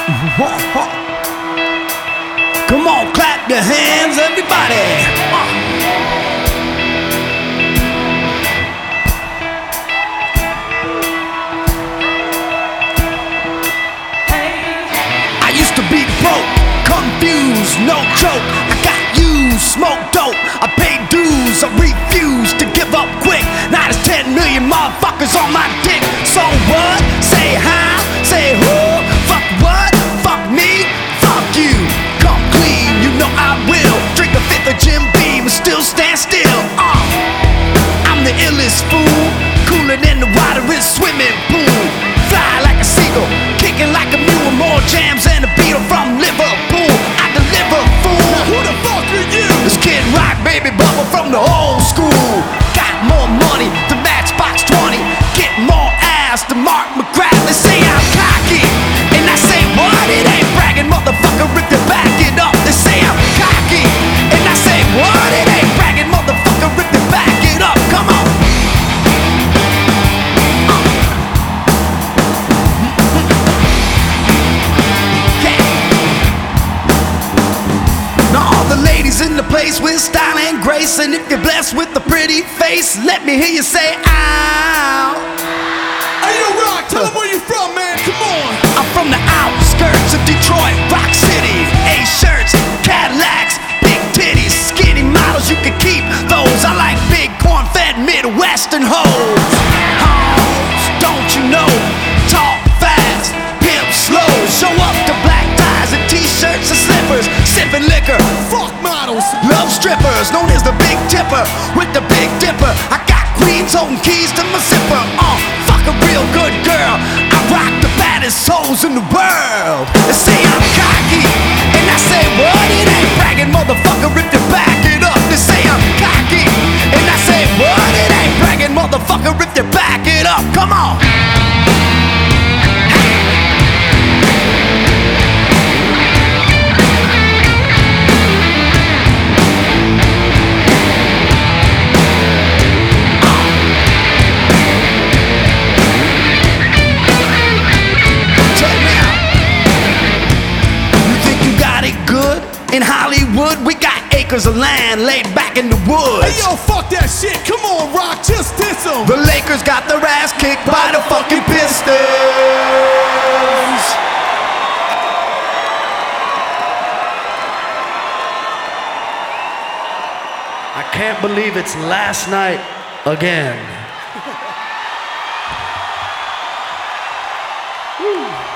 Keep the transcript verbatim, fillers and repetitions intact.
Come on, clap your hands, everybody. I used to be broke, confused, no joke. I got used, smoked dope. I paid dues, I refused to give up quick. Now there's ten million motherfuckers on my dick. So what? Say how? Say who? Fuck what? Fuck me? Fuck you. Come clean, you know I will. Drink a fifth of Jim Beam and still stand still. Uh, I'm the illest fool, cooler than the waterest swimming pool. Fly like a seagull, kicking like a mule. More jams than a Beatle from Liverpool. I deliver, fool. Who the fuck are you? This Kid Rock, baby bubble from the old school. Got more money than Matchbox twenty. Get more ass than Mark McGrath. They say I'm cocky, and I say what? It ain't bragging, motherfucker, if they back it up. They say I'm cocky, and I say what? It ain't bragging, motherfucker, if they back it up. Come on. In the place with style and grace, and if you're blessed with a pretty face, let me hear you say ow. Hey yo, Rock, tell them where you from, man. Come on. I'm from the outskirts of Detroit, Rock City. A-shirts, Cadillacs, big titties, skinny models you can keep. Those I like big corn-fed Midwestern hoes. Hoes, don't you know? Talk fast, pimp slow. Show up to black ties and t-shirts and slippers, sipping liquor. Fuck models. Love strippers, known as the Big Tipper with the Big Dipper. I got queens holding keys to my zipper. Uh, fuck a real good girl. I rock the baddest hoes in the world. They say I'm cocky, and I say what? It ain't bragging, motherfucker, if you back it up. They say I'm cocky, and I say what? It ain't bragging, motherfucker, if you back it up. Come on. In Hollywood, we got acres of land laid back in the woods. Hey yo, fuck that shit. Come on, Rock, just diss them. The Lakers got their ass kicked by the fucking Pistons. I can't believe it's last night again. Woo.